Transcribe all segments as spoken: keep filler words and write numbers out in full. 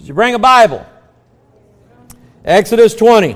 you bring a Bible? Exodus twenty.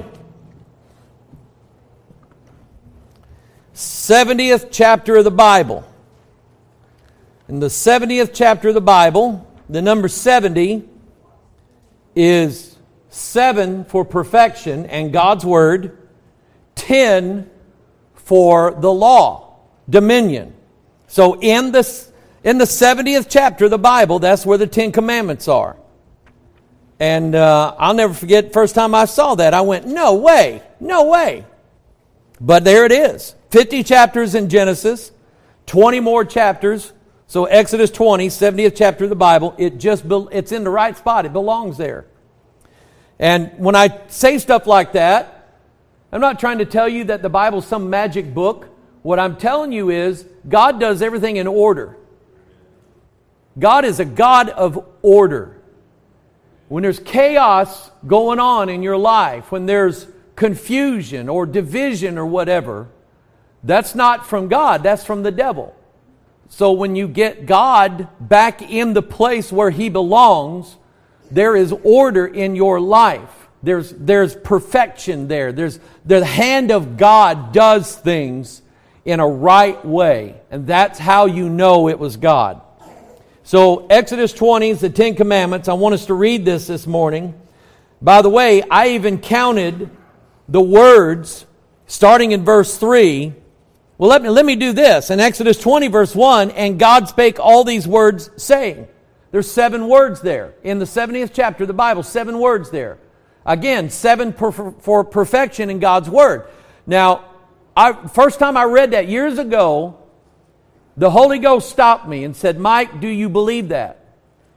seventieth chapter of the Bible. In the seventieth chapter of the Bible, the number seventy is seven for perfection and God's Word, ten for the law, dominion. So in the, in the seventieth chapter of the Bible, that's where the Ten Commandments are. And uh, I'll never forget, first time I saw that, I went, no way, no way. But there it is. fifty chapters in Genesis, twenty more chapters. So Exodus twenty, seventieth chapter of the Bible, it just it's in the right spot. It belongs there. And when I say stuff like that, I'm not trying to tell you that the Bible's some magic book. What I'm telling you is God does everything in order. God is a God of order. When there's chaos going on in your life, when there's confusion or division or whatever, that's not from God, that's from the devil. So when you get God back in the place where He belongs, there is order in your life. There's, there's perfection there. There's, the hand of God does things in a right way. And that's how you know it was God. So Exodus twenty is the Ten Commandments. I want us to read this this morning. By the way, I even counted the words starting in verse three. Well, let me, let me do this. In Exodus twenty, verse one, and God spake all these words, saying. There's seven words there. In the seventieth chapter of the Bible, seven words there. Again, seven per, for perfection in God's Word. Now, I, first time I read that years ago, the Holy Ghost stopped me and said, Mike, do you believe that?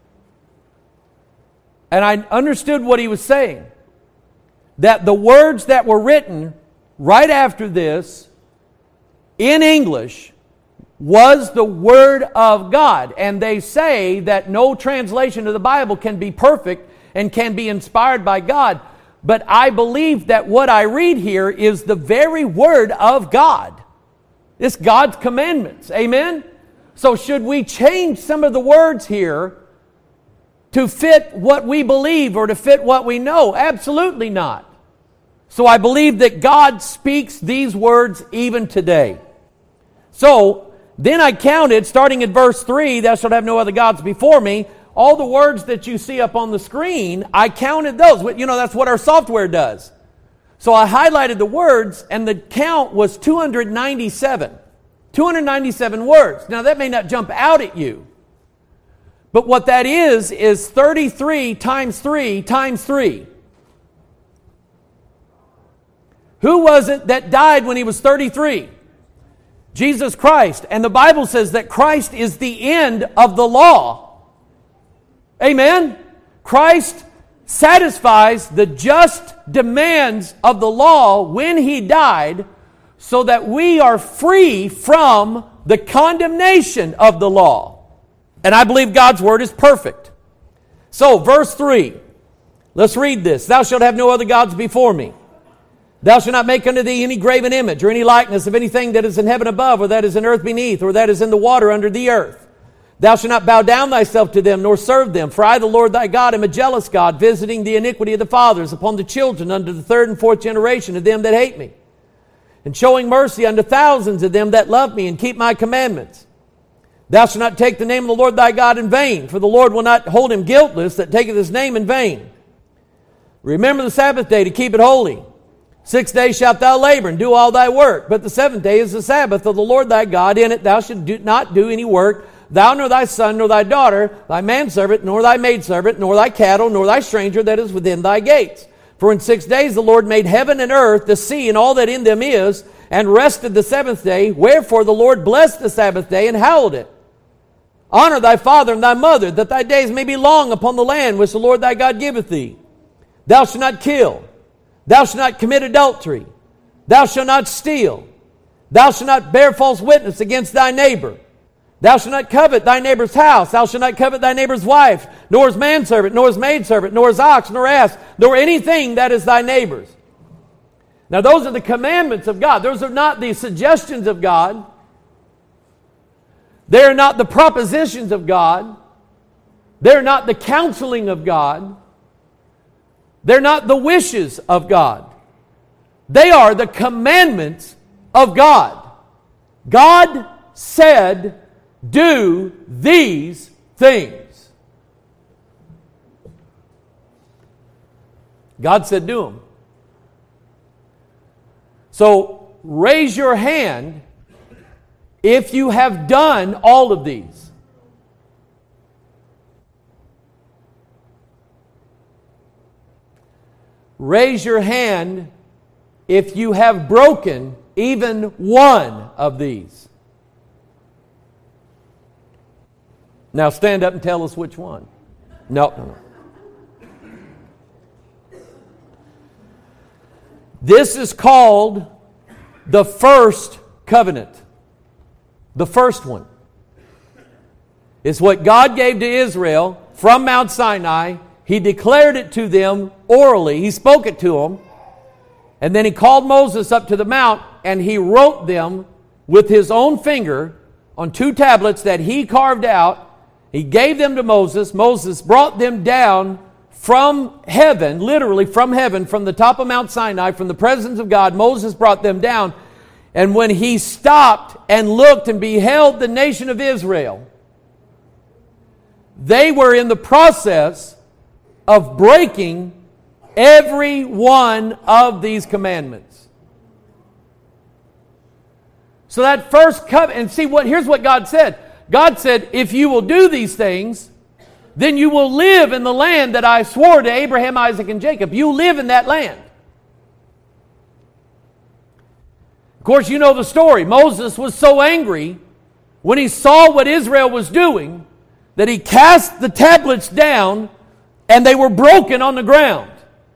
And I understood what he was saying. That the words that were written right after this in English was the Word of God. And they say that no translation of the Bible can be perfect and can be inspired by God. But I believe that what I read here is the very Word of God. It's God's commandments. Amen? So should we change some of the words here to fit what we believe or to fit what we know? Absolutely not. So I believe that God speaks these words even today. So then I counted, starting at verse three, thou shalt have no other gods before me. All the words that you see up on the screen, I counted those. You know, that's what our software does. So I highlighted the words, and the count was two hundred ninety-seven. two hundred ninety-seven words. Now, that may not jump out at you. But what that is, is thirty-three times three times three. Who was it that died when he was thirty-three? Jesus Christ. And the Bible says that Christ is the end of the law. Amen? Christ satisfies the just demands of the law when He died, so that we are free from the condemnation of the law. And I believe God's Word is perfect. So, verse three. Let's read this. Thou shalt have no other gods before me. Thou shalt not make unto thee any graven image or any likeness of anything that is in heaven above, or that is in earth beneath, or that is in the water under the earth. Thou shalt not bow down thyself to them, nor serve them. For I, the Lord thy God, am a jealous God, visiting the iniquity of the fathers upon the children unto the third and fourth generation of them that hate me, and showing mercy unto thousands of them that love me and keep my commandments. Thou shalt not take the name of the Lord thy God in vain, for the Lord will not hold him guiltless that taketh his name in vain. Remember the Sabbath day to keep it holy. Six days shalt thou labor and do all thy work, but the seventh day is the Sabbath of the Lord thy God. In it thou shalt do, not do any work, thou nor thy son nor thy daughter, thy manservant nor thy maidservant, nor thy cattle, nor thy stranger that is within thy gates. For in six days the Lord made heaven and earth, the sea, and all that in them is, and rested the seventh day. Wherefore the Lord blessed the Sabbath day and hallowed it. Honor thy father and thy mother, that thy days may be long upon the land which the Lord thy God giveth thee. Thou shalt not kill. Thou shalt not commit adultery. Thou shalt not steal. Thou shalt not bear false witness against thy neighbor. Thou shalt not covet thy neighbor's house. Thou shalt not covet thy neighbor's wife, nor his manservant, nor his maidservant, nor his ox, nor ass, nor anything that is thy neighbor's. Now those are the commandments of God. Those are not the suggestions of God. They are not the propositions of God. They're not the counseling of God. They're not the wishes of God. They are the commandments of God. God said, do these things. God said, do them. So, raise your hand if you have done all of these. Raise your hand if you have broken even one of these. Now stand up and tell us which one. No, no, no. This is called the first covenant. The first one. It's what God gave to Israel from Mount Sinai. He declared it to them orally. He spoke it to them. And then He called Moses up to the mount and He wrote them with His own finger on two tablets that He carved out. He gave them to Moses. Moses brought them down from heaven, literally from heaven, from the top of Mount Sinai, from the presence of God. Moses brought them down. And when he stopped and looked and beheld the nation of Israel, they were in the process of breaking every one of these commandments. So that first covenant, and see what, here's what God said. God said, if you will do these things, then you will live in the land that I swore to Abraham, Isaac, and Jacob. You live in that land. Of course, you know the story. Moses was so angry when he saw what Israel was doing that he cast the tablets down and they were broken on the ground.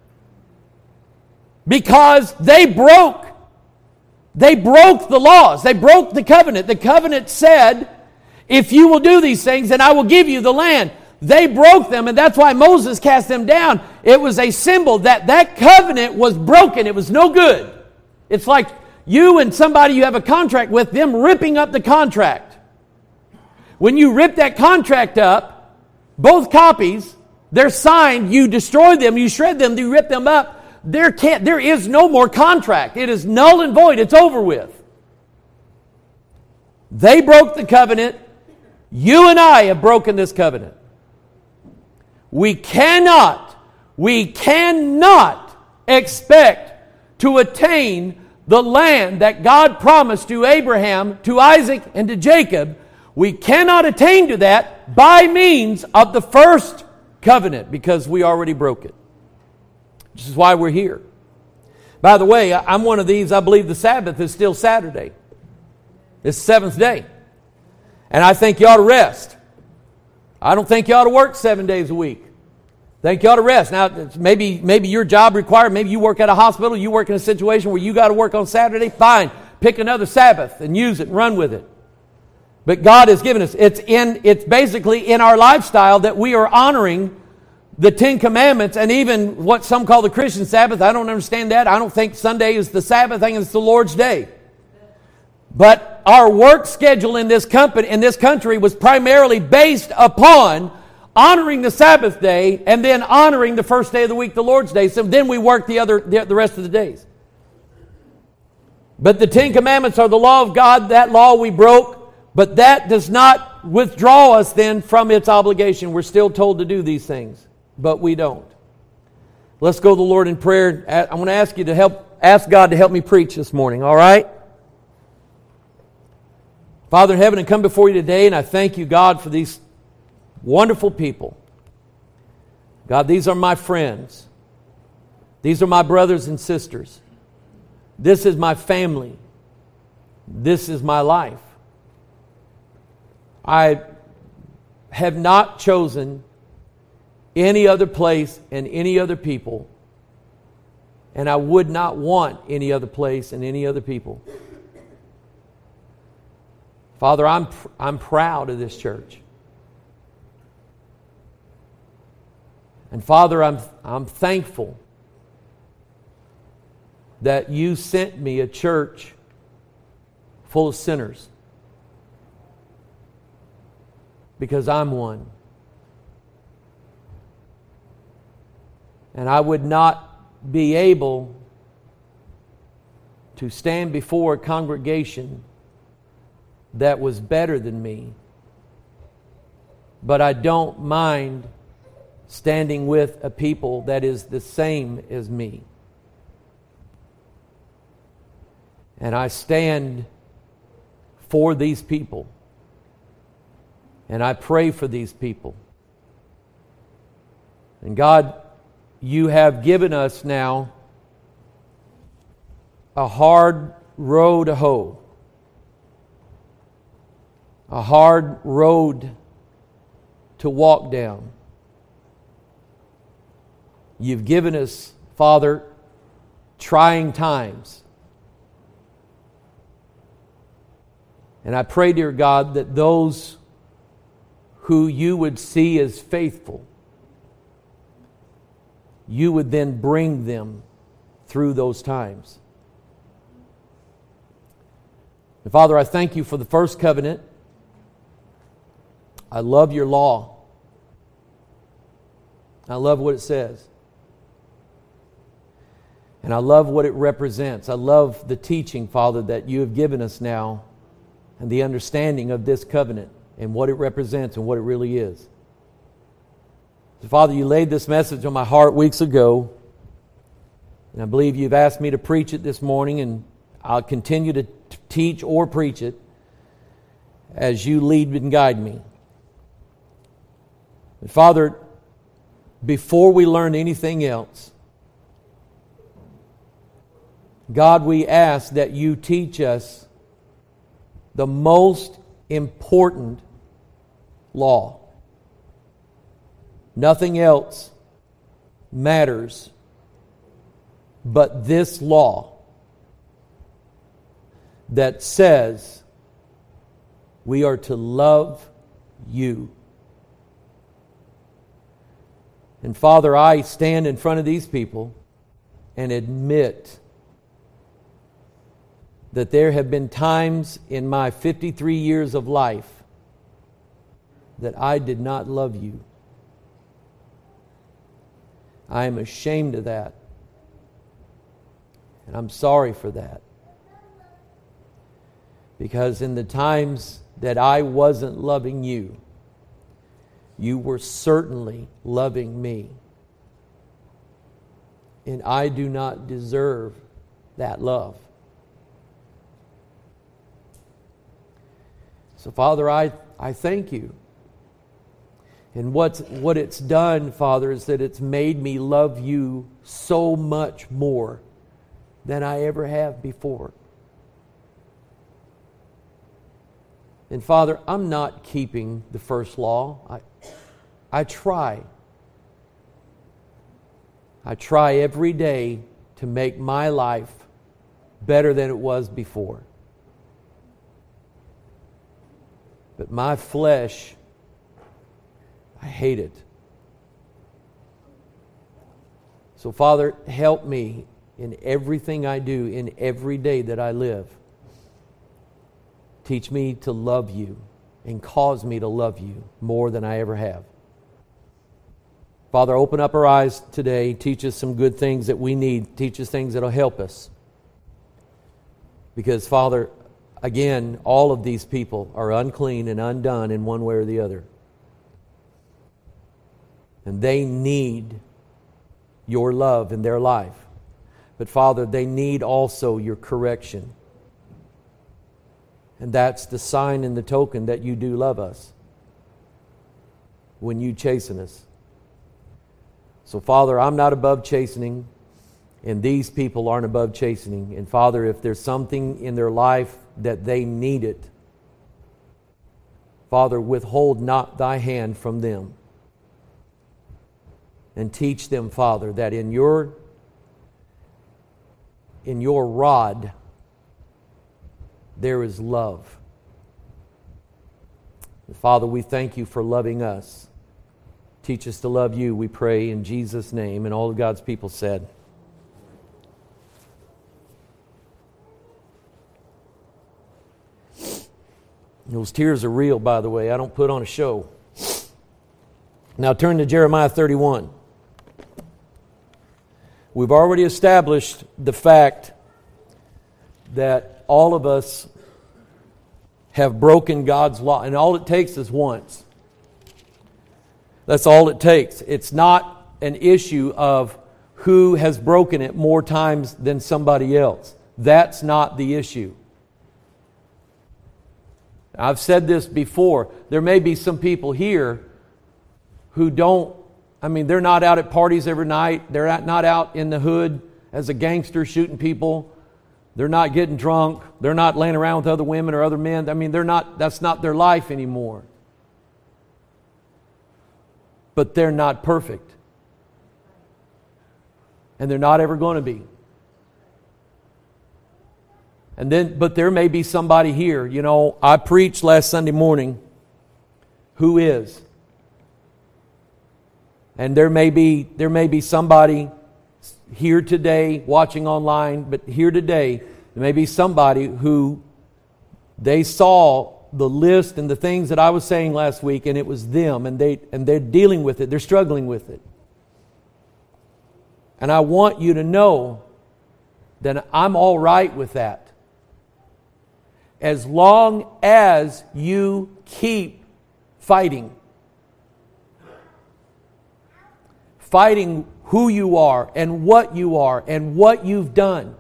Because they broke. They broke the laws. They broke the covenant. The covenant said, if you will do these things, then I will give you the land. They broke them, and that's why Moses cast them down. It was a symbol that that covenant was broken. It was no good. It's like you and somebody you have a contract with, them ripping up the contract. When you rip that contract up, both copies, they're signed, you destroy them, you shred them, you rip them up, there can't, there is no more contract. It is null and void. It's over with. They broke the covenant. You and I have broken this covenant. We cannot, we cannot expect to attain the land that God promised to Abraham, to Isaac, and to Jacob. We cannot attain to that by means of the first covenant because we already broke it. This is why we're here. By the way, I'm one of these, I believe the Sabbath is still Saturday. It's the seventh day. And I think you ought to rest. I don't think you ought to work seven days a week. I think you ought to rest. Now, maybe, maybe your job required, maybe you work at a hospital, you work in a situation where you got to work on Saturday, fine. Pick another Sabbath and use it and run with it. But God has given us, it's in, it's basically in our lifestyle that we are honoring the Ten Commandments and even what some call the Christian Sabbath. I don't understand that. I don't think Sunday is the Sabbath. I think it's the Lord's day. But our work schedule in this company, in this country was primarily based upon honoring the Sabbath day and then honoring the first day of the week, the Lord's day. So then we work the other, the, the rest of the days. But the Ten Commandments are the law of God. That law we broke. But that does not withdraw us then from its obligation. We're still told to do these things, but we don't. Let's go to the Lord in prayer. I want to ask you to help, ask God to help me preach this morning, all right? Father in heaven, I come before you today, and I thank you, God, for these wonderful people. God, these are my friends. These are my brothers and sisters. This is my family. This is my life. I have not chosen any other place and any other people, and I would not want any other place and any other people. Father, I'm I'm proud of this church. And Father, I'm I'm thankful that you sent me a church full of sinners. Because I'm one. And I would not be able to stand before a congregation that was better than me. But I don't mind standing with a people that is the same as me. And I stand for these people. And I pray for these people. And God, you have given us now a hard road to hoe. A hard road to walk down. You've given us, Father, trying times. And I pray, dear God, that those who you would see as faithful, you would then bring them through those times. And Father, I thank you for the first covenant. I love your law. I love what it says. And I love what it represents. I love the teaching, Father, that you have given us now and the understanding of this covenant and what it represents and what it really is. So, Father, you laid this message on my heart weeks ago, and I believe you've asked me to preach it this morning, and I'll continue to t- teach or preach it as you lead and guide me. But Father, before we learn anything else, God, we ask that you teach us the most important law. Nothing else matters but this law that says we are to love you. And Father, I stand in front of these people and admit that there have been times in my fifty-three years of life that I did not love you. I am ashamed of that. And I'm sorry for that. Because in the times that I wasn't loving you, you were certainly loving me. And I do not deserve that love. So, Father, I, I thank you. And what's, what it's done, Father, is that it's made me love you so much more than I ever have before. And Father, I'm not keeping the first law. I, I try. I try every day to make my life better than it was before. But my flesh, I hate it. So, Father, help me in everything I do, in every day that I live. Teach me to love you and cause me to love you more than I ever have. Father, open up our eyes today. Teach us some good things that we need. Teach us things that will help us. Because, Father, again, all of these people are unclean and undone in one way or the other. And they need your love in their life. But Father, they need also your correction. And that's the sign and the token that you do love us. When you chasten us. So Father, I'm not above chastening. And these people aren't above chastening. And Father, if there's something in their life that they need it, Father, withhold not thy hand from them. And teach them, Father, that in your in your rod there is love. Father, we thank you for loving us. Teach us to love you, we pray in Jesus' name. And all of God's people said, those tears are real, by the way. I don't put on a show. Now turn to Jeremiah thirty-one. We've already established the fact that all of us have broken God's law, and all it takes is once. That's all it takes. It's not an issue of who has broken it more times than somebody else. That's not the issue. I've said this before. There may be some people here who don't, I mean, they're not out at parties every night. They're not out in the hood as a gangster shooting people. They're not getting drunk. They're not laying around with other women or other men. I mean, they're not, that's not their life anymore. But they're not perfect. And they're not ever going to be. And then, but there may be somebody here, you know, I preached last Sunday morning, who is? And there may be, there may be somebody here today, watching online, but here today, there may be somebody who they saw the list and the things that I was saying last week, and it was them, and they and they're dealing with it, they're struggling with it. And I want you to know that I'm all right with that. As long as you keep fighting. Fighting who you are and what you are and what you've done.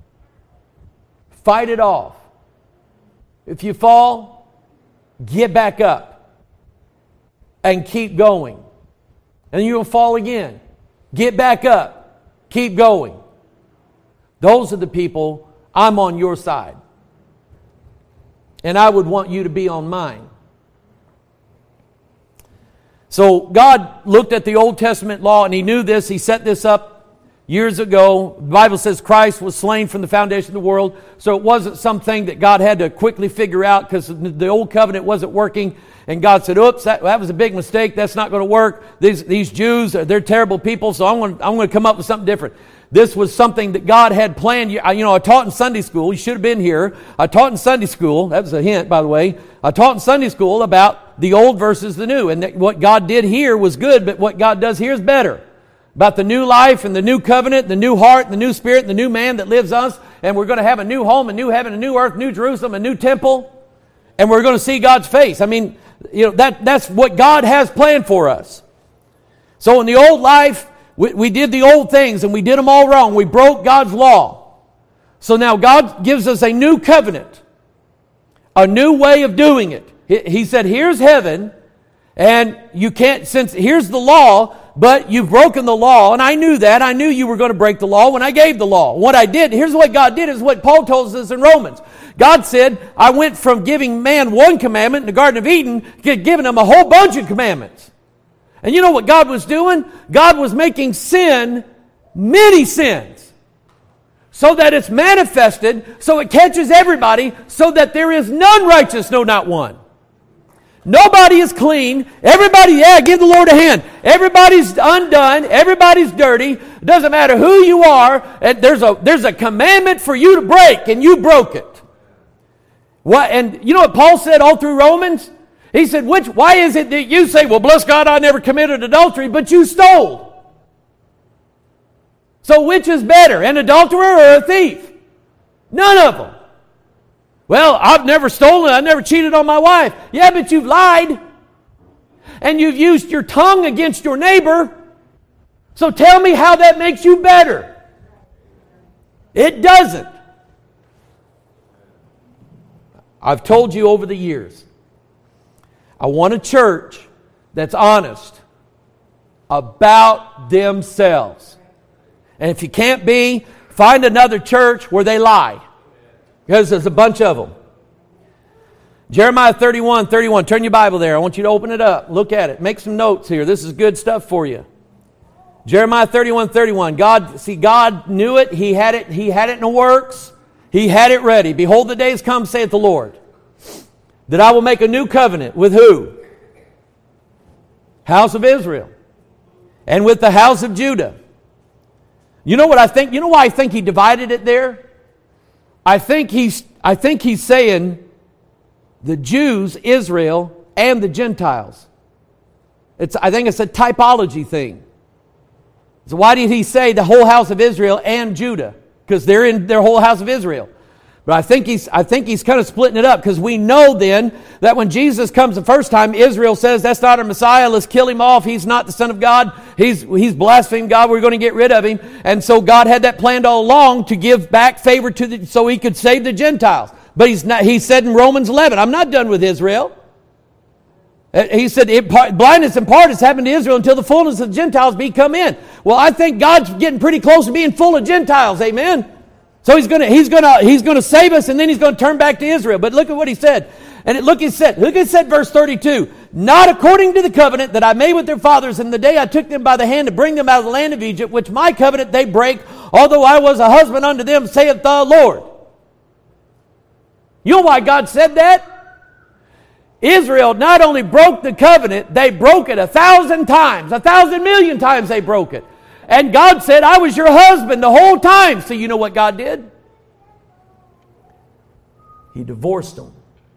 Fight it off. If you fall, get back up and keep going. And you'll fall again. Get back up. Keep going. Those are the people, I'm on your side. And I would want you to be on mine. So God looked at the Old Testament law and He knew this. He set this up years ago. The Bible says Christ was slain from the foundation of the world. So it wasn't something that God had to quickly figure out because the old covenant wasn't working. And God said, oops, that, that was a big mistake. That's not going to work. These, these Jews, they're terrible people, so I'm going, I'm going to come up with something different. This was something that God had planned. You know, I taught in Sunday school. You should have been here. I taught in Sunday school. That was a hint, by the way. I taught in Sunday school about the old versus the new. And that what God did here was good, but what God does here is better. About the new life and the new covenant, the new heart, the new spirit, the new man that lives us. And we're going to have a new home, a new heaven, a new earth, new Jerusalem, a new temple. And we're going to see God's face. I mean, you know, that, that's what God has planned for us. So in the old life, we, we did the old things and we did them all wrong. We broke God's law. So now God gives us a new covenant. A new way of doing it. He, he said, here's heaven. And you can't, since here's the law, but you've broken the law. And I knew that. I knew you were going to break the law when I gave the law. What I did, here's what God did, is what Paul tells us in Romans. God said, I went from giving man one commandment in the Garden of Eden to giving him a whole bunch of commandments. And you know what God was doing? God was making sin many sins. So that it's manifested, so it catches everybody, so that there is none righteous, no, not one. Nobody is clean. Everybody, yeah, give the Lord a hand. Everybody's undone. Everybody's dirty. It doesn't matter who you are. There's a, there's a commandment for you to break, and you broke it. What, and you know what Paul said all through Romans? He said, "Which? Why is it that you say, well, bless God, I never committed adultery, but you stole? So which is better, an adulterer or a thief? None of them. Well, I've never stolen, I never cheated on my wife. Yeah, but you've lied. And you've used your tongue against your neighbor. So tell me how that makes you better. It doesn't. I've told you over the years, I want a church that's honest about themselves. And if you can't be, find another church where they lie. Because there's a bunch of them. Jeremiah thirty-one, thirty-one. Turn your Bible there. I want you to open it up. Look at it. Make some notes here. This is good stuff for you. Jeremiah thirty-one, thirty-one. God, see, God knew it. He had it. He had it in the works. He had it ready. Behold, the days come, saith the Lord, that I will make a new covenant with who? House of Israel. And with the house of Judah. You know what I think? You know why I think he divided it there? I think he's, I think he's saying the Jews, Israel, and the Gentiles. It's, I think it's a typology thing. So why did he say the whole house of Israel and Judah? Because they're in their whole house of Israel. But I think he's I think he's kind of splitting it up, because we know then that when Jesus comes the first time, Israel says, that's not our Messiah, let's kill him off, he's not the Son of God, he's he's blasphemed God, we're going to get rid of him. And so God had that planned all along to give back favor to the, so he could save the Gentiles. But he's not, he said in Romans eleven, I'm not done with Israel. He said, it, blindness in part has happened to Israel until the fullness of the Gentiles be come in. Well, I think God's getting pretty close to being full of Gentiles, amen? So he's going to he's going to he's going to save us, and then he's going to turn back to Israel. But look at what he said. And it, look he said, look it said verse thirty-two. Not according to the covenant that I made with their fathers in the day I took them by the hand to bring them out of the land of Egypt, which my covenant they break, although I was a husband unto them, saith the Lord. You know why God said that? Israel not only broke the covenant, they broke it a thousand times. A thousand million times they broke it. And God said, I was your husband the whole time. So you know what God did? He divorced them.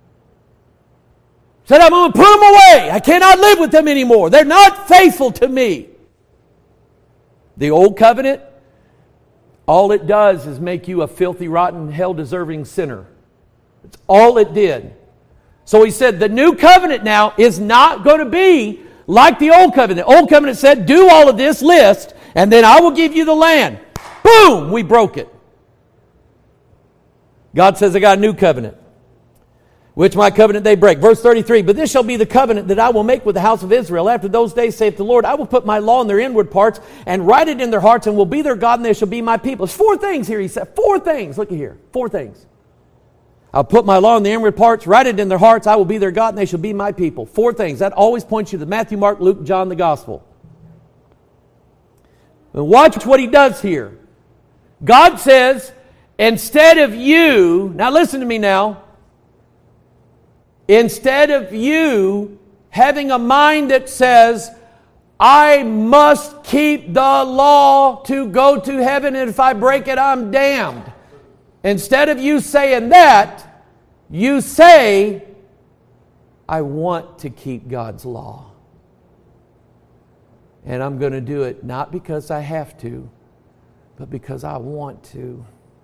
Said, I'm going to put them away. I cannot live with them anymore. They're not faithful to me. The old covenant, all it does is make you a filthy, rotten, hell-deserving sinner. That's all it did. So he said, the new covenant now is not going to be like the old covenant. The old covenant said, do all of this list, and then I will give you the land. Boom! We broke it. God says, I got a new covenant, which my covenant they break. Verse thirty-three, but this shall be the covenant that I will make with the house of Israel. After those days, saith the Lord, I will put my law in their inward parts and write it in their hearts, and will be their God, and they shall be my people. There's four things here, he said. Four things. Look at here. Four things. I'll put my law in the inward parts, write it in their hearts, I will be their God, and they shall be my people. Four things. That always points you to Matthew, Mark, Luke, John, the Gospel. And watch what he does here. God says, instead of you, now listen to me now, instead of you having a mind that says, I must keep the law to go to heaven, and if I break it, I'm damned. Instead of you saying that, you say, I want to keep God's law. And I'm going to do it not because I have to, but because I want to.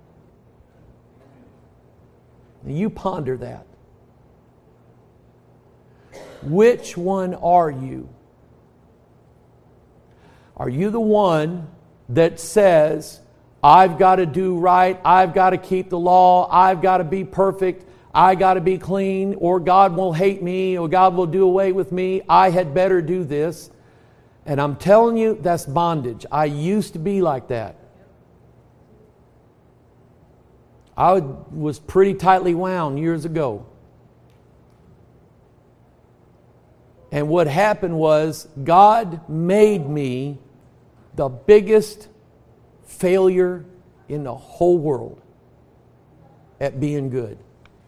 Now you ponder that. Which one are you? Are you the one that says, I've got to do right, I've got to keep the law, I've got to be perfect, I got to be clean, or God won't hate me, or God will do away with me, I had better do this? And I'm telling you, that's bondage. I used to be like that. I was pretty tightly wound years ago. And what happened was, God made me the biggest failure in the whole world at being good.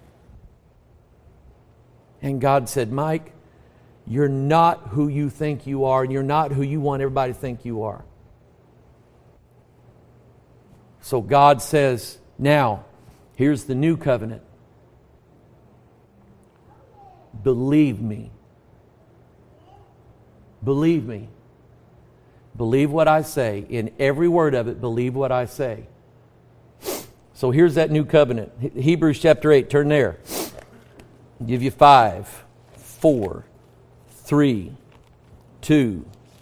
And God said, Mike, you're not who you think you are, and you're not who you want everybody to think you are. So God says, now, here's the new covenant. Believe me. Believe me. Believe what I say. In every word of it, believe what I say. So here's that new covenant. Hebrews chapter eight, turn there. I'll give you five, four, three, two,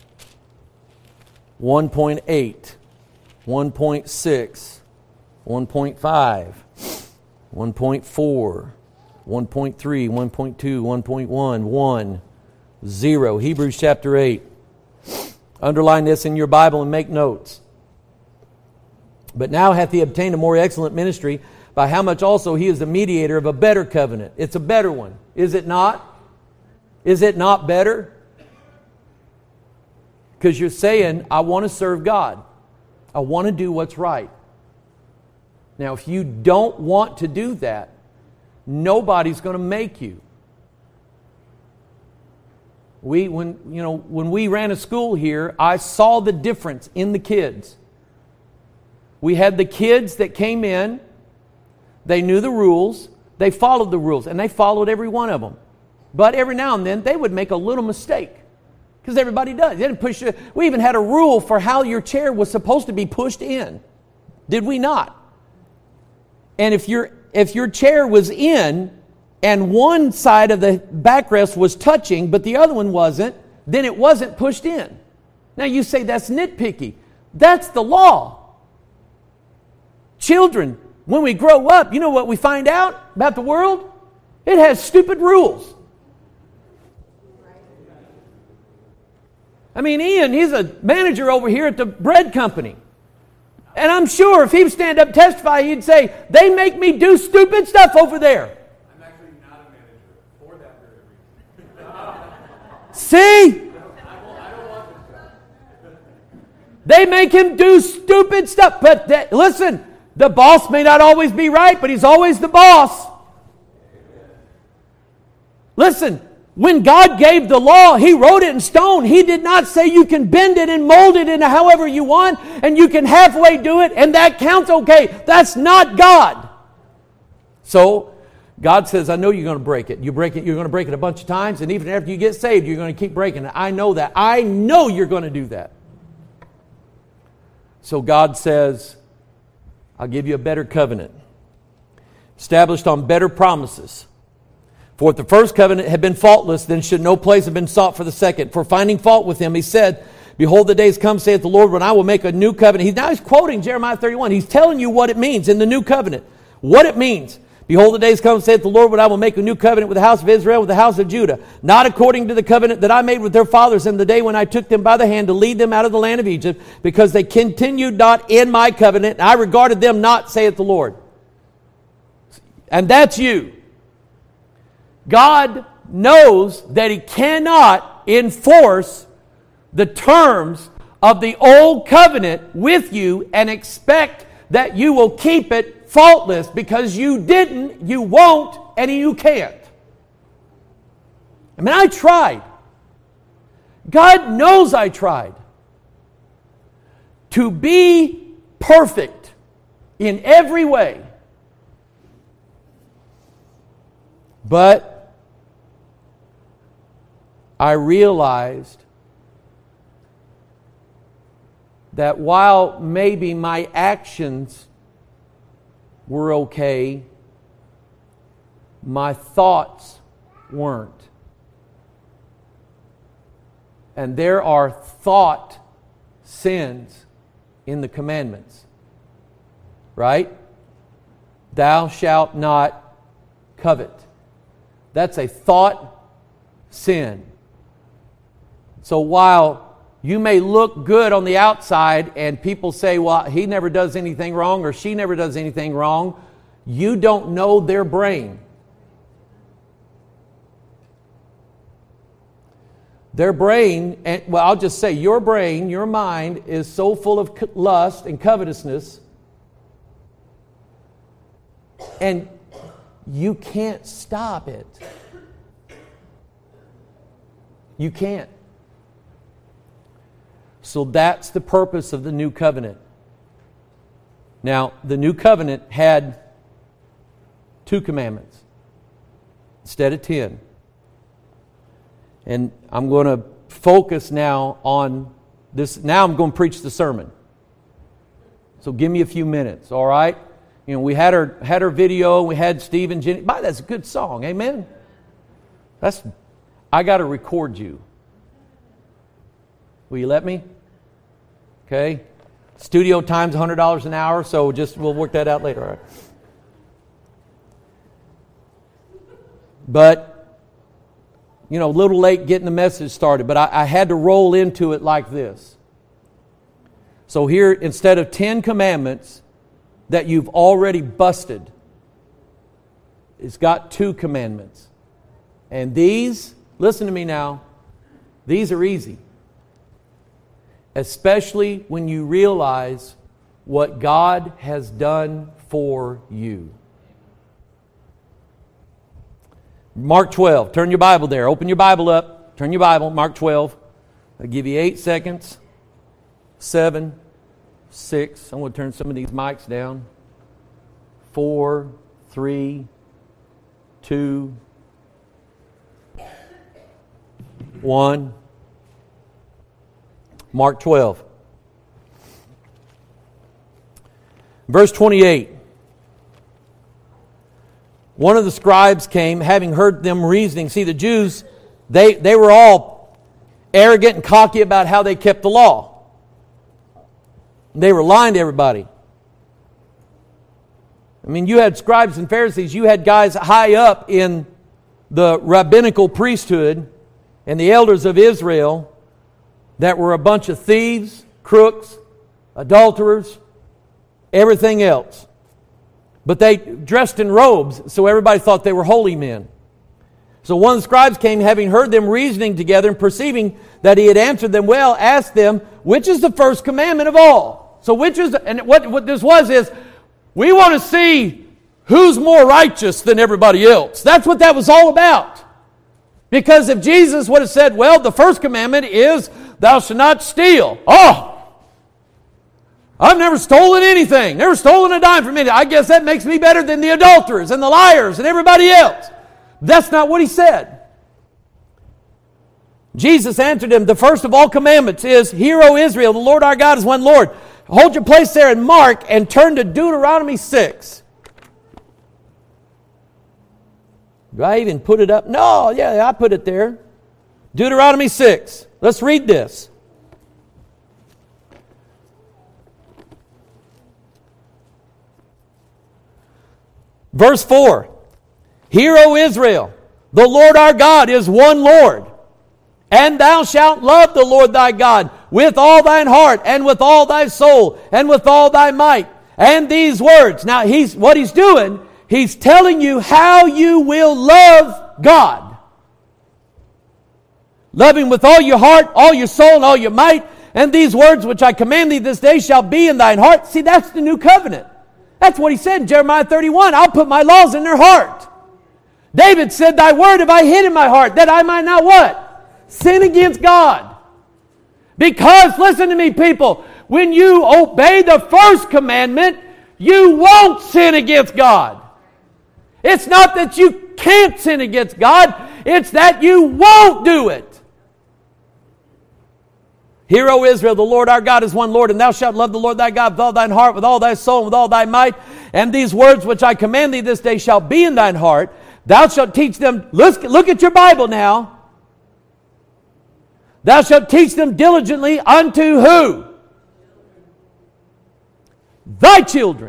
one point eight, one point six, one point five, one point four, one point three, one point two, one point one, one, zero. Hebrews chapter eight. Underline this in your Bible and make notes. But now hath he obtained a more excellent ministry, by how much also he is the mediator of a better covenant. It's a better one. Is it not? Is it not better? Because you're saying, I want to serve God. I want to do what's right. Now, if you don't want to do that, nobody's going to make you. We, when, you know, when we ran a school here, I saw the difference in the kids. We had the kids that came in, they knew the rules, they followed the rules, and they followed every one of them. But every now and then, they would make a little mistake. Because everybody does. They didn't push it. We even had a rule for how your chair was supposed to be pushed in. Did we not? And if your if your chair was in and one side of the backrest was touching but the other one wasn't, then it wasn't pushed in. Now you say that's nitpicky. That's the law. Children, when we grow up, you know what we find out about the world? It has stupid rules. I mean, Ian, he's a manager over here at the bread company. And I'm sure if he'd stand up and testify, he'd say, they make me do stupid stuff over there. I'm actually not a manager for that very reason. See? They make him do stupid stuff. But that, listen, the boss may not always be right, but he's always the boss. Listen, when God gave the law, He wrote it in stone. He did not say you can bend it and mold it into however you want, and you can halfway do it, and that counts okay. That's not God. So, God says, I know you're going to break it. You break it, you're going to break it a bunch of times, and even after you get saved, you're going to keep breaking it. I know that. I know you're going to do that. So God says, I'll give you a better covenant, established on better promises. For if the first covenant had been faultless, then should no place have been sought for the second. For finding fault with him, he said, behold, the days come, saith the Lord, when I will make a new covenant. He's, now he's quoting Jeremiah thirty-one. He's telling you what it means in the new covenant. What it means. Behold, the days come, saith the Lord, when I will make a new covenant with the house of Israel, with the house of Judah. Not according to the covenant that I made with their fathers in the day when I took them by the hand to lead them out of the land of Egypt, because they continued not in my covenant. And I regarded them not, saith the Lord. And that's you. God knows that He cannot enforce the terms of the old covenant with you and expect that you will keep it faultless, because you didn't, you won't, and you can't. I mean, I tried. God knows I tried to be perfect in every way. But I realized that while maybe my actions were okay, my thoughts weren't. And there are thought sins in the commandments. Right? Thou shalt not covet. That's a thought sin. So while you may look good on the outside and people say, well, he never does anything wrong or she never does anything wrong, you don't know their brain. Their brain, and well, I'll just say your brain, your mind is so full of lust and covetousness, and you can't stop it. You can't. So that's the purpose of the new covenant. Now, the new covenant had two commandments instead of ten. And I'm going to focus now on this. Now I'm going to preach the sermon. So give me a few minutes, all right? You know, we had our had our video. We had Steve and Jenny. By that's a good song, amen. That's. I got to record you. Will you let me? Okay. Studio time's one hundred dollars an hour, so just we'll work that out later. All right. But, you know, a little late getting the message started, but I, I had to roll into it like this. So here, instead of ten commandments that you've already busted, it's got two commandments. And these, listen to me now, these are easy. Especially when you realize what God has done for you. Mark twelve. Turn your Bible there. Open your Bible up. Turn your Bible. Mark twelve. I'll give you eight seconds. Seven. Six. I'm going to turn some of these mics down. Four. Three. Two. One. Mark twelve. Verse twenty-eight. One of the scribes came, having heard them reasoning. See, the Jews, they, they were all arrogant and cocky about how they kept the law. They were lying to everybody. I mean, you had scribes and Pharisees. You had guys high up in the rabbinical priesthood and the elders of Israel that were a bunch of thieves, crooks, adulterers, everything else. But they dressed in robes, so everybody thought they were holy men. So one of the scribes came, having heard them reasoning together and perceiving that he had answered them well, asked them, which is the first commandment of all? So which is, and what, what this was is, we want to see who's more righteous than everybody else. That's what that was all about. Because if Jesus would have said, well, the first commandment is, thou shalt not steal. Oh! I've never stolen anything. Never stolen a dime from anyone. I guess that makes me better than the adulterers and the liars and everybody else. That's not what he said. Jesus answered him, the first of all commandments is, Hear, O Israel, the Lord our God is one Lord. Hold your place there in Mark and turn to Deuteronomy six. Do I even put it up? No, yeah, I put it there. Deuteronomy six. Let's read this. Verse four. Hear, O Israel, the Lord our God is one Lord. And thou shalt love the Lord thy God with all thine heart, and with all thy soul, and with all thy might. And these words. Now, he's what he's doing, he's telling you how you will love God. Love Him with all your heart, all your soul, and all your might. And these words which I command thee this day shall be in thine heart. See, that's the new covenant. That's what he said in Jeremiah thirty-one. I'll put my laws in their heart. David said, thy word have I hid in my heart, that I might not what? Sin against God. Because, listen to me, people, when you obey the first commandment, you won't sin against God. It's not that you can't sin against God, it's that you won't do it. Hear, O Israel, the Lord our God is one Lord, and thou shalt love the Lord thy God with all thine heart, with all thy soul, and with all thy might. And these words which I command thee this day shall be in thine heart. Thou shalt teach them, look, look at your Bible now. Thou shalt teach them diligently unto who? Thy children.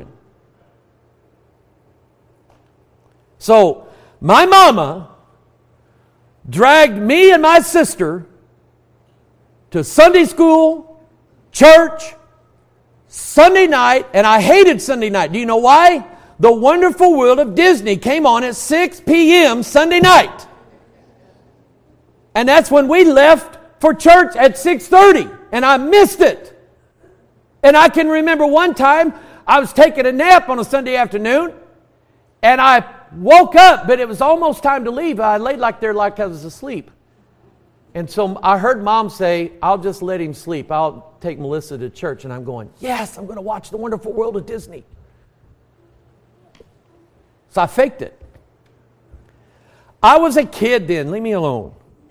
So, my mama dragged me and my sister to Sunday school, church, Sunday night, and I hated Sunday night. Do you know why? The Wonderful World of Disney came on at six p.m. Sunday night. And that's when we left for church at six thirty, and I missed it. And I can remember one time I was taking a nap on a Sunday afternoon, and I woke up, but it was almost time to leave. I laid like there like I was asleep. And so I heard Mom say, I'll just let him sleep. I'll take Melissa to church. And I'm going, yes, I'm going to watch The Wonderful World of Disney. So I faked it. I was a kid then. Leave me alone.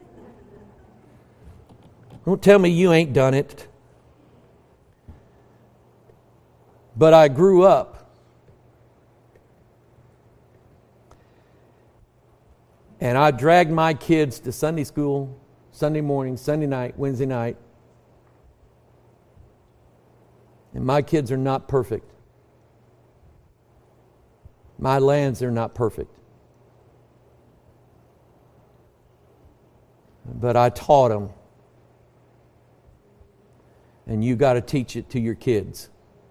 Don't tell me you ain't done it. But I grew up. And I dragged my kids to Sunday school, Sunday morning, Sunday night, Wednesday night. And my kids are not perfect. My lands are not perfect. But I taught them. And you got to teach it to your kids.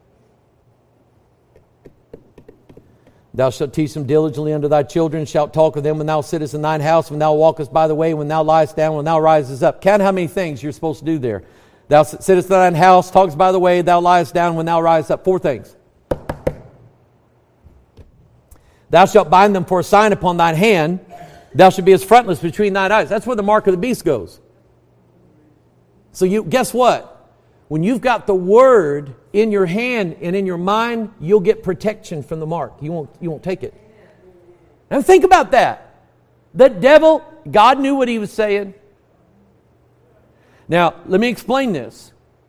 Thou shalt teach them diligently unto thy children, shalt talk with them when thou sittest in thine house, when thou walkest by the way, when thou liest down, when thou risest up. Count how many things you're supposed to do there. Thou sittest in thine house, talkest by the way, thou liest down, when thou risest up. Four things. Thou shalt bind them for a sign upon thine hand. Thou shalt be as frontless between thine eyes. That's where the mark of the beast goes. So you guess what? When you've got the Word in your hand and in your mind, you'll get protection from the mark. You won't, you won't take it. Now think about that. The devil, God knew what he was saying. Now, let me explain this.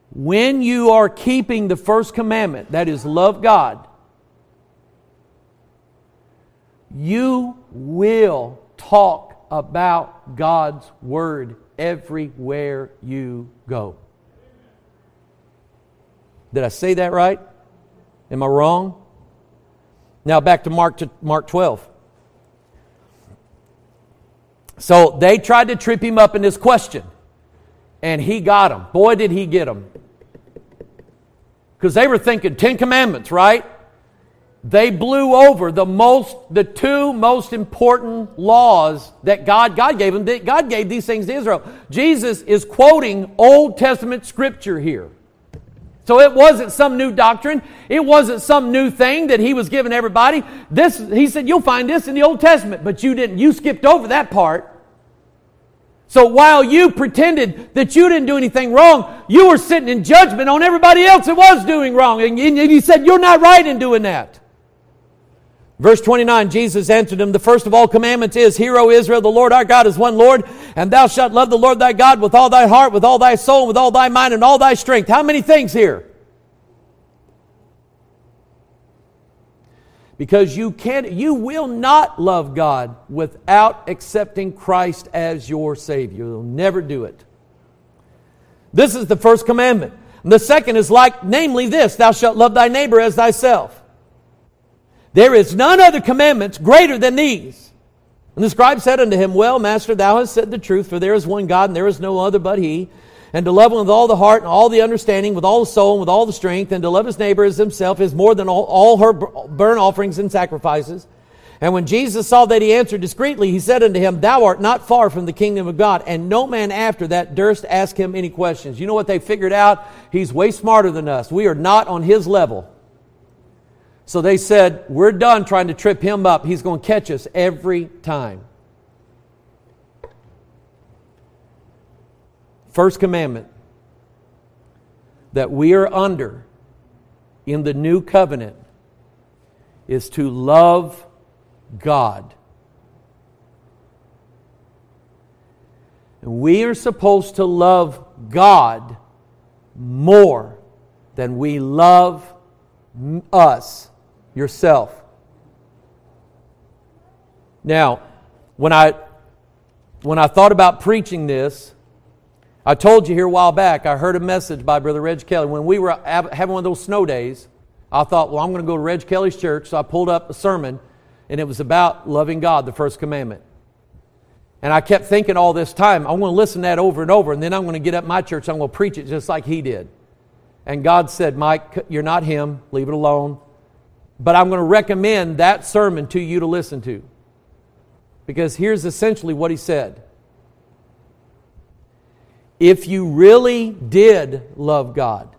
when you are keeping the first commandment, that is, love God, you will talk about God's Word everywhere you go. Did I say that right? Am I wrong? Now back to Mark to Mark twelve. So they tried to trip him up in this question, and he got them. Boy, did he get them. Because they were thinking Ten Commandments, right? They blew over the most, the two most important laws that God, God gave them. God gave these things to Israel. Jesus is quoting Old Testament Scripture here. So it wasn't some new doctrine. It wasn't some new thing that He was giving everybody. This, He said, you'll find this in the Old Testament, but you didn't. You skipped over that part. So while you pretended that you didn't do anything wrong, you were sitting in judgment on everybody else that was doing wrong. And He said, you're not right in doing that. Verse twenty-nine, Jesus answered him, the first of all commandments is, Hear, O Israel, the Lord our God is one Lord, and thou shalt love the Lord thy God with all thy heart, with all thy soul, with all thy mind, and all thy strength. How many things here? Because you can, you will not love God without accepting Christ as your Savior. You'll never do it. This is the first commandment. And the second is like, namely this, thou shalt love thy neighbor as thyself. There is none other commandments greater than these. And the scribe said unto him, Well, Master, thou hast said the truth, for there is one God, and there is no other but He. And to love Him with all the heart, and all the understanding, with all the soul, and with all the strength, and to love his neighbor as himself is more than all, all her burnt offerings and sacrifices. And when Jesus saw that he answered discreetly, He said unto him, Thou art not far from the kingdom of God. And no man after that durst ask Him any questions. You know what they figured out? He's way smarter than us. We are not on His level. So they said, we're done trying to trip Him up. He's going to catch us every time. First commandment that we are under in the new covenant is to love God. And we are supposed to love God more than we love us. Yourself. Now, when I when I thought about preaching this, I told you here a while back, I heard a message by Brother Reg Kelly. When we were having one of those snow days, I thought, well, I'm going to go to Reg Kelly's church. So I pulled up a sermon, and it was about loving God, the first commandment. And I kept thinking all this time, I'm going to listen to that over and over, and then I'm going to get up my church, I'm going to preach it just like he did. And God said, Mike, you're not him. Leave it alone. But I'm going to recommend that sermon to you to listen to. Because here's essentially what he said. If you really did love God,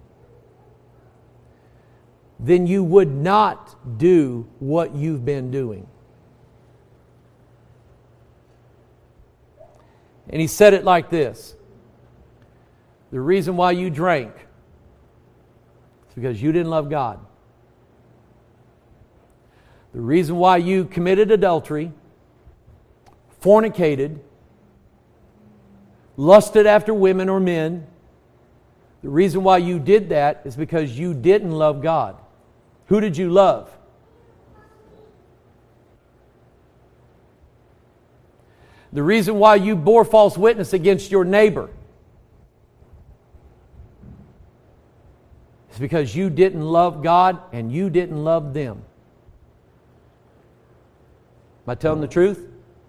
then you would not do what you've been doing. And he said it like this. The reason why you drank is because you didn't love God. The reason why you committed adultery, fornicated, lusted after women or men, the reason why you did that is because you didn't love God. Who did you love? The reason why you bore false witness against your neighbor is because you didn't love God and you didn't love them. Am I telling the truth?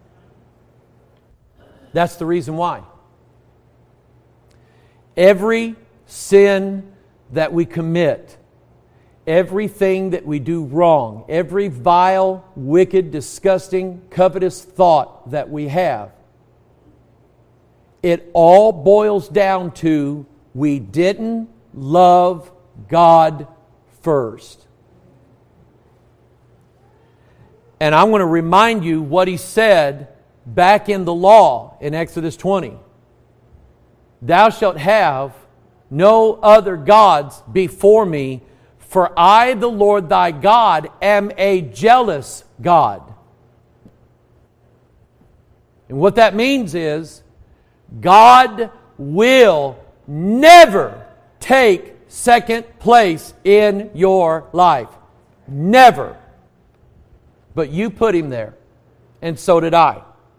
That's the reason why. Every sin that we commit, everything that we do wrong, every vile, wicked, disgusting, covetous thought that we have, it all boils down to we didn't love God first. And I'm going to remind you what He said back in the law in Exodus twenty. Thou shalt have no other gods before me, for I, the Lord thy God, am a jealous God. And what that means is, God will never take second place in your life. Never. But you put him there. And so did I.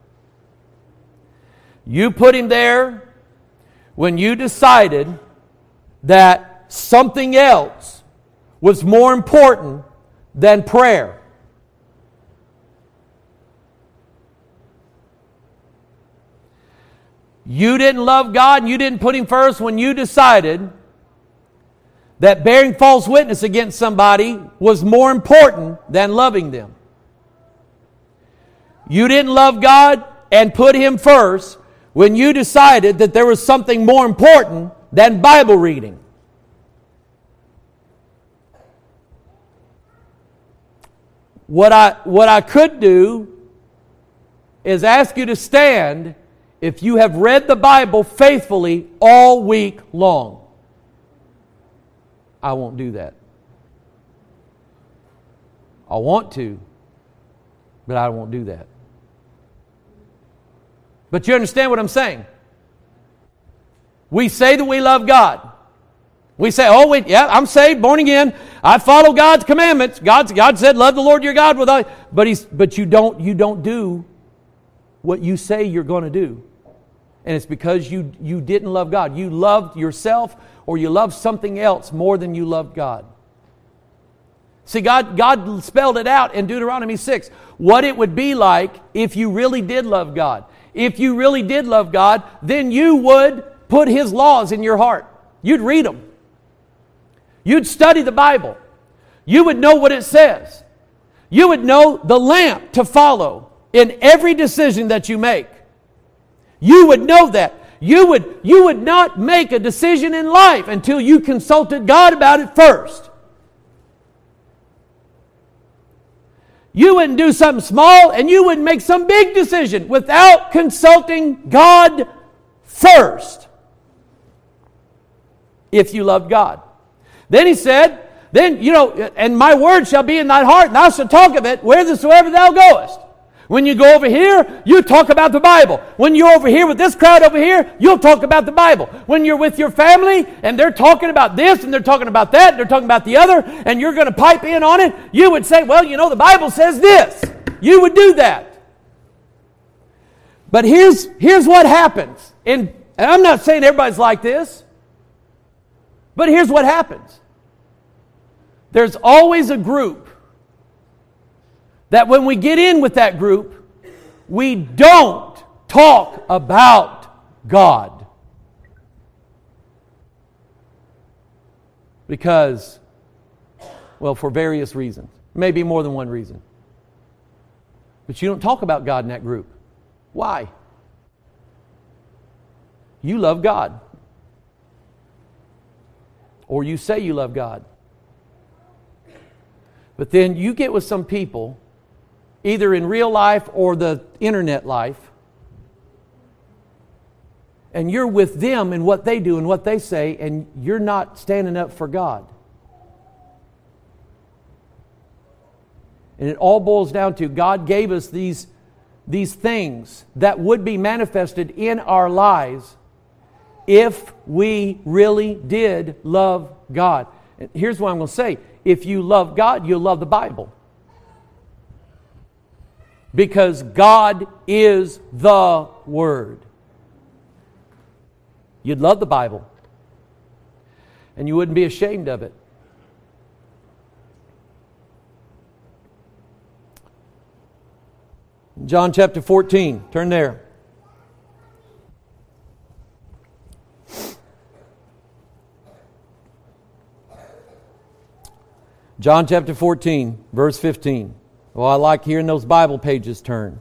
You put him there when you decided that something else was more important than prayer. You didn't love God and you didn't put him first when you decided that bearing false witness against somebody was more important than loving them. You didn't love God and put him first when you decided that there was something more important than Bible reading. What I, what I could do is ask you to stand if you have read the Bible faithfully all week long. I won't do that. I want to, but I won't do that. But you understand what I'm saying? We say that we love God. We say, oh, wait, yeah, I'm saved, born again. I follow God's commandments. God's, God said, love the Lord your God with all. But he's, but you don't, you don't do what you say you're going to do. And it's because you, you didn't love God. You loved yourself or you loved something else more than you loved God. See, God, God spelled it out in Deuteronomy six. What it would be like if you really did love God. If you really did love God, then you would put His laws in your heart. You'd read them. You'd study the Bible. You would know what it says. You would know the lamp to follow in every decision that you make. You would know that. You would, you would not make a decision in life until you consulted God about it first. You wouldn't do something small and you wouldn't make some big decision without consulting God first. If you loved God. Then he said, then, you know, and my word shall be in thy heart, and thou shalt talk of it whithersoever thou goest. When you go over here, you talk about the Bible. When you're over here with this crowd over here, you'll talk about the Bible. When you're with your family and they're talking about this and they're talking about that and they're talking about the other and you're going to pipe in on it, you would say, well, you know, the Bible says this. You would do that. But here's, here's what happens. And, and I'm not saying everybody's like this, but here's what happens. There's always a group that when we get in with that group, we don't talk about God. Because, well, for various reasons. Maybe more than one reason. But you don't talk about God in that group. Why? You love God. Or you say you love God. But then you get with some people, either in real life or the internet life, and you're with them and what they do and what they say, and you're not standing up for God. And it all boils down to God gave us these, these things that would be manifested in our lives if we really did love God. And here's what I'm going to say. If you love God, you'll love the Bible. Because God is the Word. You'd love the Bible. And you wouldn't be ashamed of it. John chapter fourteen. Turn there. John chapter fourteen, verse fifteen. Well, I like hearing those Bible pages turn.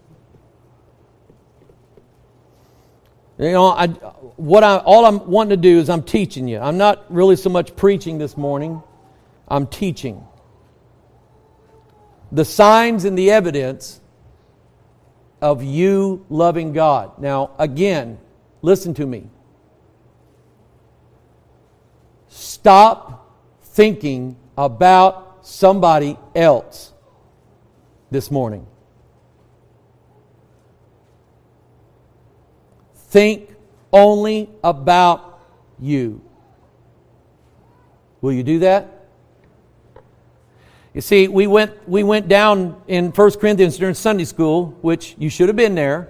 You know, I, what I, all I'm wanting to do is I'm teaching you. I'm not really so much preaching this morning. I'm teaching. The signs and the evidence of you loving God. Now, again, listen to me. Stop thinking about somebody else this morning. Think only about you. Will you do that? You see, we went we went down in First Corinthians during Sunday school, which you should have been there.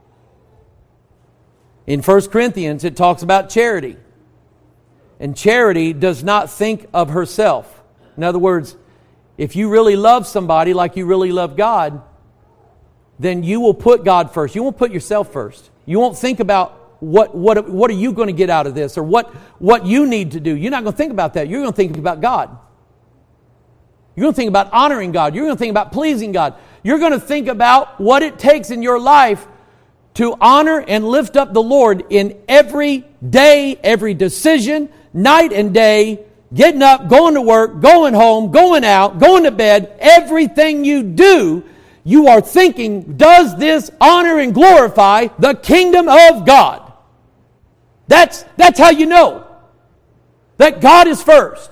In First Corinthians, it talks about charity. And charity does not think of herself. In other words, if you really love somebody like you really love God, then you will put God first. You won't put yourself first. You won't think about what what what are you going to get out of this, or what, what you need to do. You're not going to think about that. You're going to think about God. You're going to think about honoring God. You're going to think about pleasing God. You're going to think about what it takes in your life to honor and lift up the Lord in every day, every decision, night and day, getting up, going to work, going home, going out, going to bed. Everything you do, you are thinking, does this honor and glorify the kingdom of God? That's, that's how you know that God is first.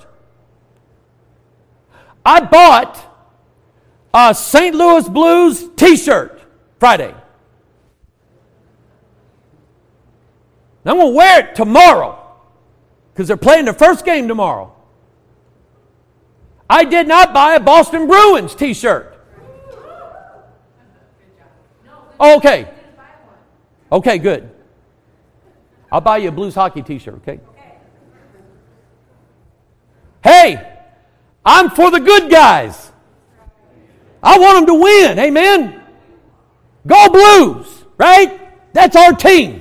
I bought a Saint Louis Blues t-shirt Friday. And I'm going to wear it tomorrow because they're playing their first game tomorrow. I did not buy a Boston Bruins t-shirt. Okay. Okay, good. I'll buy you a Blues hockey t-shirt, okay? Hey, I'm for the good guys. I want them to win, amen? Go Blues, right? That's our team.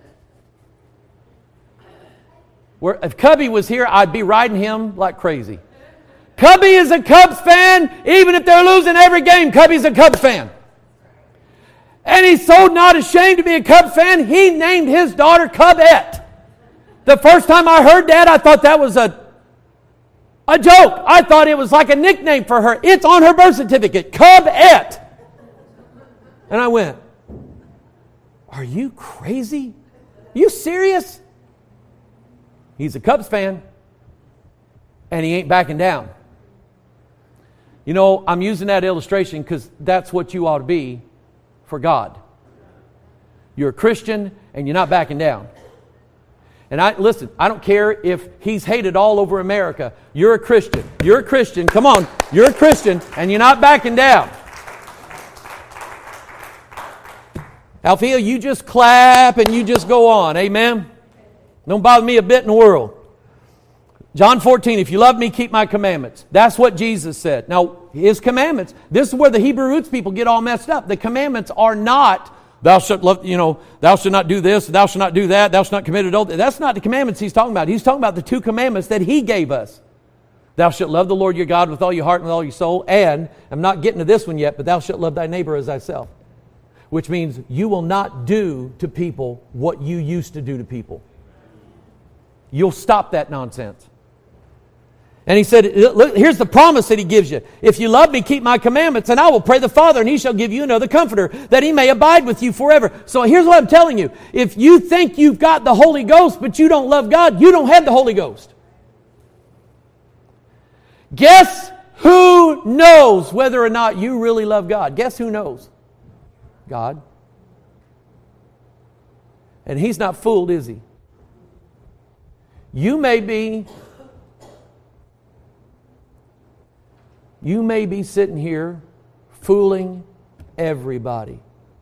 Where, if Cubby was here, I'd be riding him like crazy. Cubby is a Cubs fan, even if they're losing every game. Cubby's a Cubs fan. And he's so not ashamed to be a Cubs fan, he named his daughter Cubette. The first time I heard that, I thought that was a, a joke. I thought it was like a nickname for her. It's on her birth certificate, Cubette. And I went, are you crazy? Are you serious? He's a Cubs fan, and he ain't backing down. You know, I'm using that illustration because that's what you ought to be for God. You're a Christian, and you're not backing down. And I listen, I don't care if he's hated all over America. You're a Christian. You're a Christian. Come on. You're a Christian, and you're not backing down. Althea, you just clap, and you just go on. Amen? Don't bother me a bit in the world. John fourteen, if you love me, keep my commandments. That's what Jesus said. Now, His commandments, this is where the Hebrew roots people get all messed up. The commandments are not, thou shalt love, you know, thou shalt not do this, thou shalt not do that, thou shalt not commit adultery. That's not the commandments He's talking about. He's talking about the two commandments that He gave us. Thou shalt love the Lord your God with all your heart and with all your soul. And, I'm not getting to this one yet, but thou shalt love thy neighbor as thyself. Which means you will not do to people what you used to do to people. You'll stop that nonsense. And He said, look, here's the promise that He gives you. If you love me, keep my commandments, and I will pray the Father, and He shall give you another comforter, that He may abide with you forever. So here's what I'm telling you. If you think you've got the Holy Ghost, but you don't love God, you don't have the Holy Ghost. Guess who knows whether or not you really love God? Guess who knows? God. And He's not fooled, is He? You may be, you may be sitting here fooling everybody.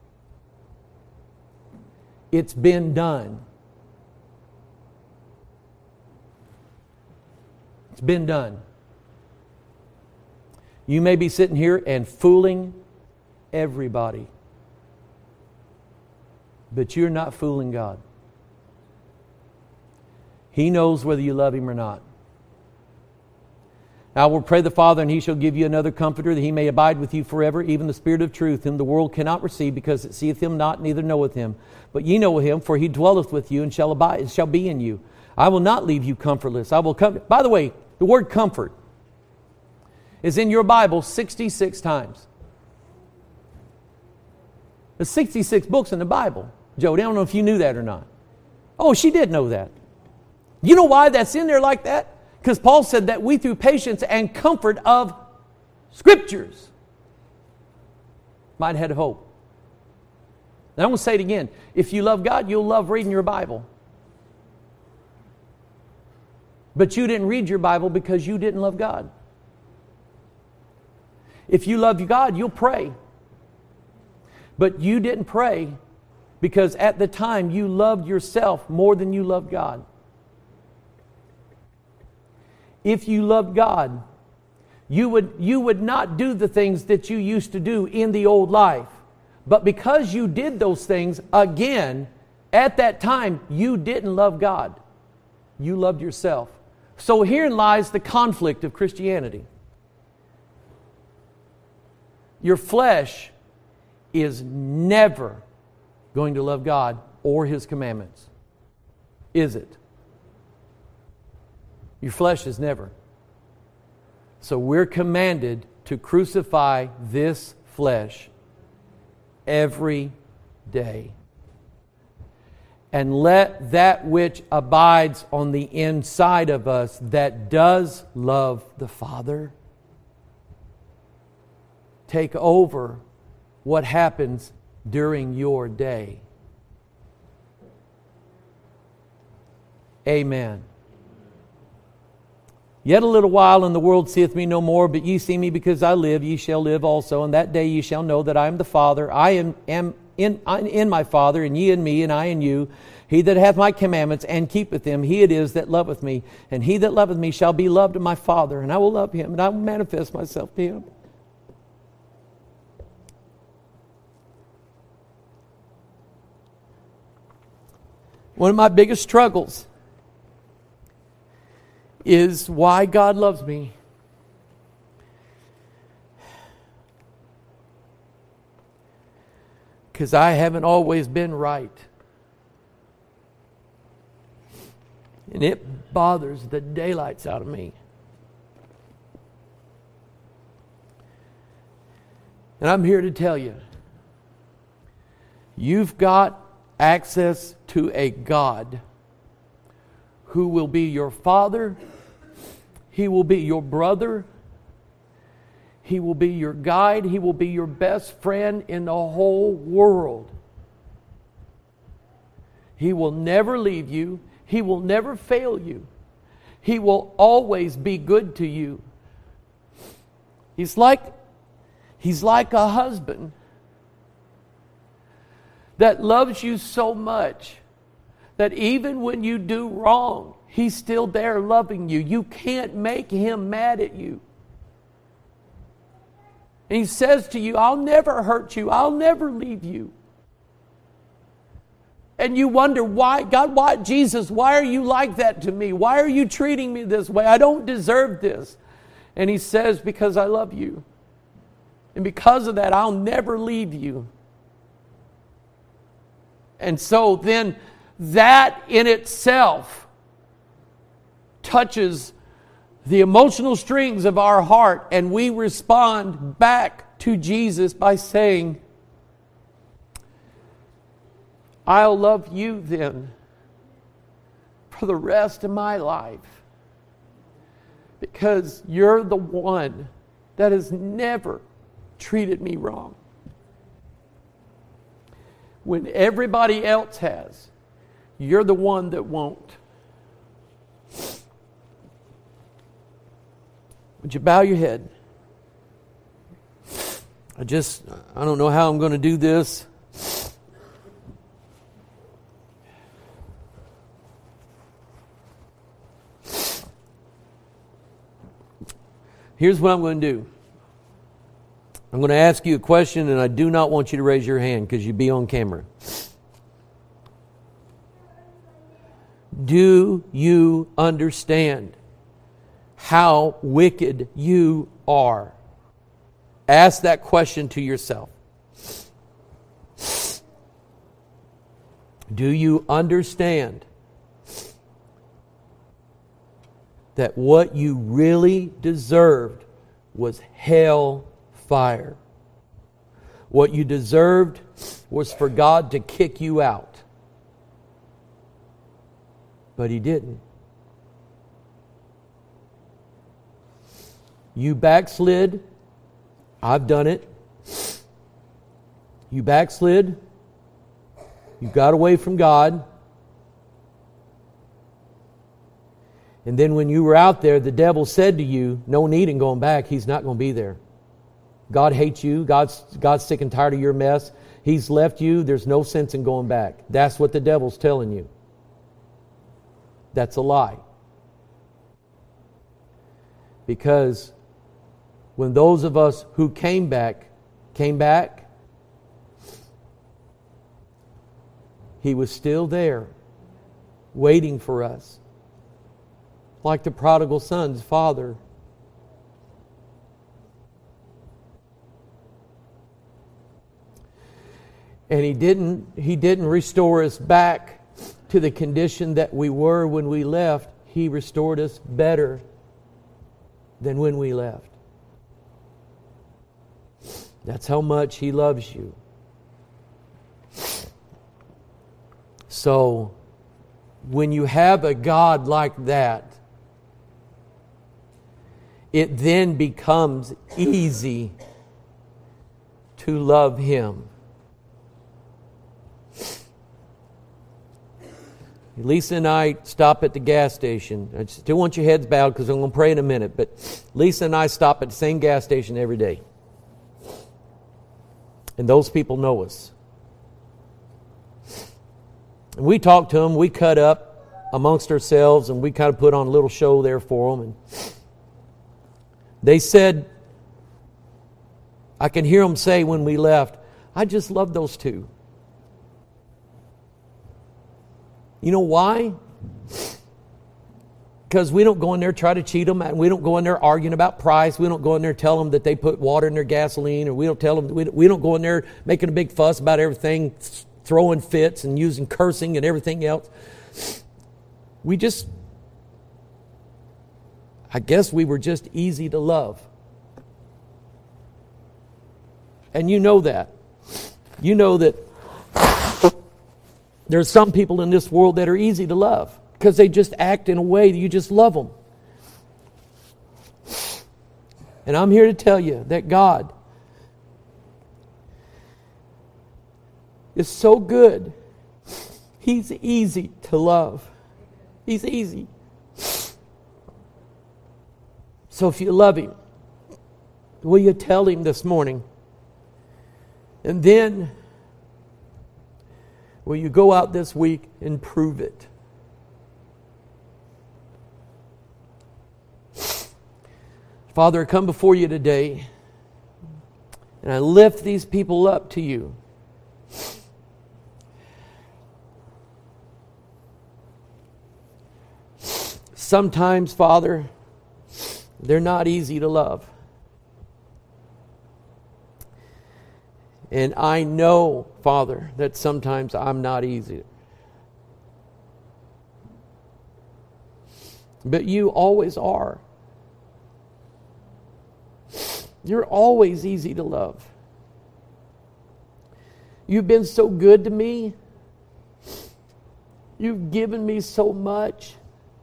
It's been done. It's been done. You may be sitting here and fooling everybody. But you're not fooling God. He knows whether you love Him or not. I will pray the Father, and He shall give you another comforter, that He may abide with you forever, even the Spirit of truth, whom the world cannot receive, because it seeth Him not, neither knoweth Him. But ye know Him, for He dwelleth with you, and shall abide, shall be in you. I will not leave you comfortless. I will come. By the way, the word comfort is in your Bible sixty-six times. There's sixty-six books in the Bible. Jody, I don't know if you knew that or not. Oh, she did know that. You know why that's in there like that? Because Paul said that we through patience and comfort of Scriptures might have hope. And I'm going to say it again. If you love God, you'll love reading your Bible. But you didn't read your Bible because you didn't love God. If you love God, you'll pray. But you didn't pray because at the time you loved yourself more than you loved God. If you loved God, you would, you would not do the things that you used to do in the old life. But because you did those things, again, at that time, you didn't love God. You loved yourself. So herein lies the conflict of Christianity. Your flesh is never going to love God or His commandments. Is it? Your flesh is never. So we're commanded to crucify this flesh every day. And let that which abides on the inside of us that does love the Father take over what happens during your day. Amen. Yet a little while, and the world seeth me no more, but ye see me because I live, ye shall live also. And that day ye shall know that I am the Father. I am, am in, in my Father, and ye in me, and I in you. He that hath my commandments and keepeth them, he it is that loveth me. And he that loveth me shall be loved of my Father, and I will love him, and I will manifest myself to him. One of my biggest struggles is why God loves me. Because I haven't always been right. And it bothers the daylights out of me. And I'm here to tell you, you've got access to a God who will be your Father. He will be your brother. He will be your guide. He will be your best friend in the whole world. He will never leave you. He will never fail you. He will always be good to you. He's like, he's like a husband that loves you so much that even when you do wrong, He's still there loving you. You can't make Him mad at you. And He says to you, I'll never hurt you. I'll never leave you. And you wonder, why, God, why, Jesus, why are you like that to me? Why are you treating me this way? I don't deserve this. And He says, because I love you. And because of that, I'll never leave you. And so then that in itself touches the emotional strings of our heart, and we respond back to Jesus by saying, I'll love you then for the rest of my life, because you're the one that has never treated me wrong. When everybody else has, you're the one that won't. Would you bow your head? I just, I don't know how I'm going to do this. Here's what I'm going to do. I'm going to ask you a question, and I do not want you to raise your hand because you'll be on camera. Do you understand how wicked you are? Ask that question to yourself. Do you understand that what you really deserved was hell fire? What you deserved was for God to kick you out. But He didn't. You backslid. I've done it. You backslid. You got away from God. And then when you were out there, the devil said to you, no need in going back. He's not going to be there. God hates you. God's, God's sick and tired of your mess. He's left you. There's no sense in going back. That's what the devil's telling you. That's a lie. Because when those of us who came back, came back, He was still there, waiting for us. Like the prodigal son's father. And He didn't, He didn't restore us back to the condition that we were when we left. He restored us better than when we left. That's how much He loves you. So, when you have a God like that, it then becomes easy to love Him. Lisa and I stop at the gas station. I still want your heads bowed because I'm going to pray in a minute. But Lisa and I stop at the same gas station every day. And those people know us. And we talk to them. We cut up amongst ourselves and we kind of put on a little show there for them. And they said, I can hear them say when we left, I just love those two. You know why? Because we don't go in there try to cheat them, and we don't go in there arguing about price. We don't go in there tell them that they put water in their gasoline, or we don't tell them. We don't, we don't go in there making a big fuss about everything, throwing fits and using cursing and everything else. We just, I guess we were just easy to love, and you know that. You know that. There's some people in this world that are easy to love because they just act in a way that you just love them. And I'm here to tell you that God is so good. He's easy to love. He's easy. So if you love Him, will you tell Him this morning? And then will you go out this week and prove it? Father, I come before you today and I lift these people up to you. Sometimes, Father, they're not easy to love. And I know, Father, that sometimes I'm not easy. But you always are. You're always easy to love. You've been so good to me. You've given me so much.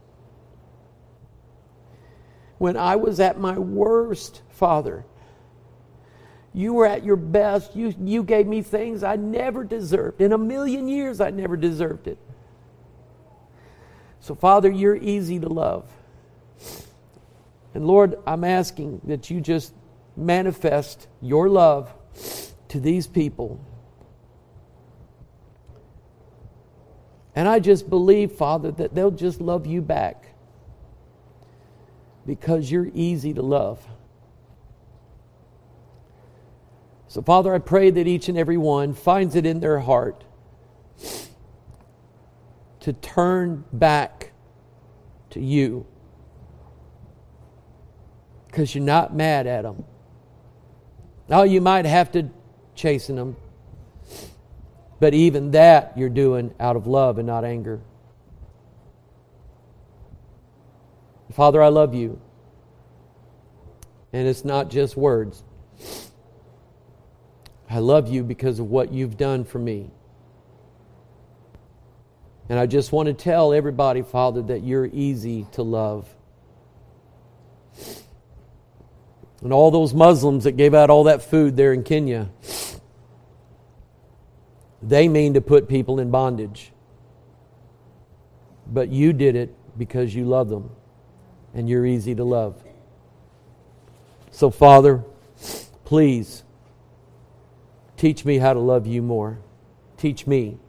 When I was at my worst, Father, you were at your best. You, you gave me things I never deserved. In a million years, I never deserved it. So, Father, you're easy to love. And Lord, I'm asking that you just manifest your love to these people. And I just believe, Father, that they'll just love you back because you're easy to love. So, Father, I pray that each and every one finds it in their heart to turn back to you because you're not mad at them. Now, you might have to chasten them, but even that you're doing out of love and not anger. Father, I love you. And it's not just words. I love you because of what you've done for me. And I just want to tell everybody, Father, that you're easy to love. And all those Muslims that gave out all that food there in Kenya, they mean to put people in bondage. But you did it because you love them. And You're easy to love. So, Father, please teach me how to love You more. Teach me.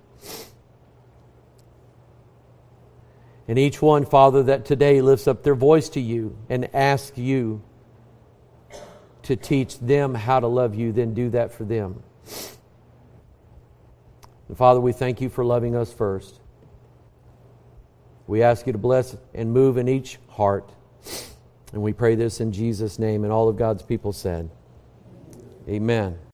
And each one, Father, that today lifts up their voice to You and asks You to teach them how to love You, then do that for them. And Father, we thank You for loving us first. We ask You to bless and move in each heart. And we pray this in Jesus' name, and all of God's people said, Amen.